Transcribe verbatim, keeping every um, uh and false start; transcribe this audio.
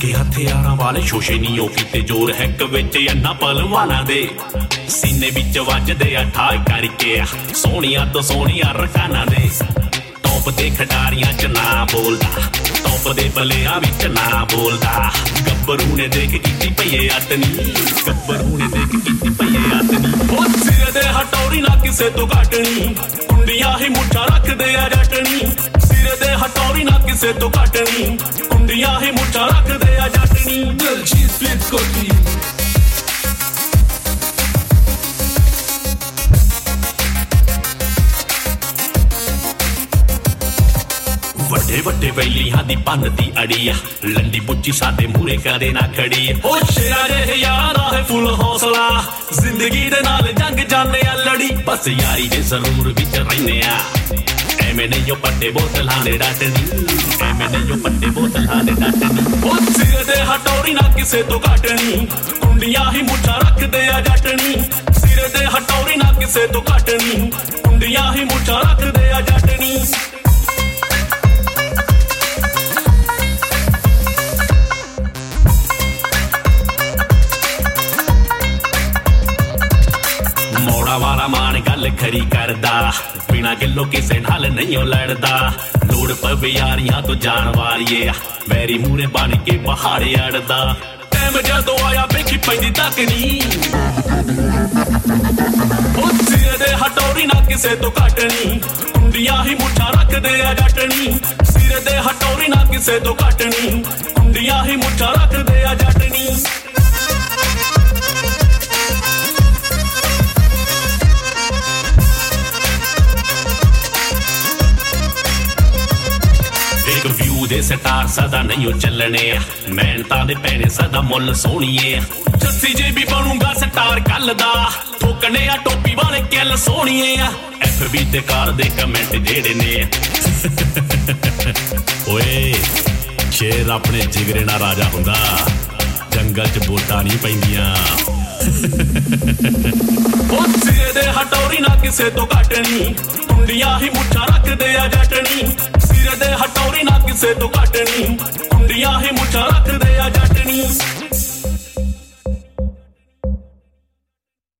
ਵੱਡੇ ਹਥਿਆਰਾਂ ਵਾਲੇ ਸ਼ੋਸ਼ੇ ਨੀ ਉਹ ਕੀਤੇ ਜ਼ੋਰ ਹੈਕ ਵਿੱਚ ਅੰਨਾ ਪਹਿਲਵਾਨਾਂ ਦੇ ਸੀਨੇ ਵਿੱਚ ਵੱਜਦੇ ਆ ਠਾਈ ਕਰਕੇ ਸੋਹਣੀਆਂ ਤੋਂ ਸੋਹਣੀਆਂ ਰਕਾਨਾਂ ਦੇ ਟੌਪ ਦੇ ਖਿਡਾਰੀਆਂ ਚ ਨਾ ਬੋਲਦਾ ਟੌਪ ਦੇ ਬਲਿਆਂ ਵਿੱਚ ਨਾ ਬੋਲਦਾ ਗੱਭਰੂ ਨੇ ਦੇਖ ਕੀਤੀ ਪਈਏ ਅਤਨੀ ਗੱਭਰੂ ਨੇ ਦੇਖ ਕੀਤੀ ਪਈਏ ਅਤਨੀ ਉਹ ਸਿਰ ਦੇ ਹਟੌਰੀ ਨਾ ਕਿਸੇ ਤੋਂ ਘਟਣੀ ਕੁੰਡੀਆਂ ਹੀ ਮੁੱਠਾ ਰੱਖਦੇ ਆ ਜੱਟਣੀ ਸਿਰ ਦੇ ਹਟੌਰੀ ਨਾ ਕਿਸੇ ਤੋਂ ਘਟਣੀ ਕੁੰਡੀਆਂ ਹੀ ਮੁੱਠਾ ਰੱਖਦੇ ਆ ਜੱਟਣੀ ਦਿਲ ਚੀਜ਼ ਫਲਿਪ ਕੋਤੀ ਵੱਡੇ ਵੱਡੇ ਵੈਲੀਆਂ ਦੀ ਪੰਨ ਦੀ ਅੜੀ ਆ ਲੰਡੀ ਪੁੱਚੀ ਸਾਡੇ ਮੂਰੇ ਕਦੇ ਨਾ ਖੜੀ ਓ ਸ਼ੇਰਾ ਜਿਹੇ ਯਾਰਾ ਹੈ ਫੁੱਲ ਹੌਸਲਾ ਜ਼ਿੰਦਗੀ ਦੇ ਨਾਲ ਜੰਗ ਜਾਣੇ ਆ ਲੜੀ ਬਸ ਯਾਰੀ ਦੇ ਜ਼ਰੂਰ ਵਿੱਚ ਰਹਿੰਦੇ ਆ ਐਵੇਂ ਨਹੀਂ ਓ ਪੱਟੇ ਬੋਤਲਾਂ ਦੇ ਡਾਟਣੀ ਐਵੇਂ ਨਹੀਂ ਓ ਪੱਟੇ ਬੋਤਲਾਂ ਦੇ ਡਾਟਣੀ ਓ ਸਿਰ ਦੇ ਹਟੌਰੀ ਨਾ ਕਿਸੇ ਤੋਂ ਘਟਣੀ ਕੁੰਡੀਆਂ ਹੀ ਮੁੱਠਾ ਰੱਖਦੇ ਆ ਜੱਟਣੀ ਸਿਰ ਦੇ ਹਟੌਰੀ ਨਾ ਕਿਸੇ ਤੋਂ ਘਟਣੀ ਕੁੰਡੀਆਂ ਹੀ ਮੁੱਠਾ ਰੱਖਦੇ ਆ ਜੱਟਣੀ ਵਾਲਾ ਮਾਨ ਗੱਲ ਖਰੀ ਕਰਦਾ ਬਿਨਾ ਗੱਲੋਂ ਕਿਸੇ ਨਾਲ ਨਹੀਂ ਲੜਦਾ ਲੋੜ ਪਵੇ ਯਾਰੀਆਂ ਤੋਂ ਜਾਣ ਵਾਲੀਏ ਵੈਰੀ ਮੂਰੇ ਬਣ ਕੇ ਪਹਾੜੇ ਅੜਦਾ ਟਾਈਮ ਜਦੋਂ ਆਇਆ ਵੇਖੀ ਪੈਂਦੀ ਤੱਕਣੀ ਉਹ ਸਿਰ ਦੇ ਹਟੌਰੀ ਨਾ ਕਿਸੇ ਤੋਂ ਘਟਣੀ ਕੁੰਡੀਆਂ ਹੀ ਮੁੱਠਾ ਰੱਖਦੇ ਆ ਜੱਟਣੀ ਸਿਰ ਦੇ ਹਟੌਰੀ ਨਾ ਕਿਸੇ ਤੋਂ ਘਟਣੀ ਕੁੰਡੀਆਂ ਹੀ ਮੁੱਠਾ ਰੱਖਦੇ ਆ ਜੱਟਣੀ ਵਿਊ ਦੇ ਸਟਾਰ ਸਦਾ ਨਹੀਂ ਚੱਲਣੇ ਮਿਹਨਤਾਂ ਦੇ ਪੈਣੇ ਸਦਾ ਮੁੱਲ ਸੋਹਣੀਏ ਜੱਸੀ ਜੇ ਵੀ ਬਣੂਗਾ ਸਟਾਰ ਕੱਲ ਦਾ ਠੋਕਣੇ ਆ ਟੋਪੀ ਵਾਲੇ ਕਿੱਲ ਸੋਹਣੀਏ ਐਫ ਬੀ ਤੇ ਕਾਰ ਦੇ ਕਮੈਂਟ ਜਿਹੜੇ ਨੇ ਓਏ ਸ਼ੇਰ ਆਪਣੇ ਜਿਗਰੇ ਨਾਲ ਰਾਜਾ ਹੁੰਦਾ ਜੰਗਲ ਚ ਵੋਟਾਂ ਨਹੀਂ ਪੈਂਦੀਆਂ ਉਹ ਸਿਰ ਦੇ ਹਟੌਰੀ ਨਾ ਕਿਸੇ ਤੋਂ ਘਟਣੀ ਕੁੰਡੀਆਂ ਹੀ ਮੁੱਠਾ ਰੱਖਦੇ ਆ ਜੱਟਣੀ ਸਿਰ ਦੇ ਹਟੌਰੀ ਨਾ ਕਿਸੇ ਤੋਂ ਘਟਣੀ ਕੁੰਡੀਆਂ ਹੀ ਮੁੱਠਾ ਰੱਖਦੇ ਆ ਜੱਟਣੀ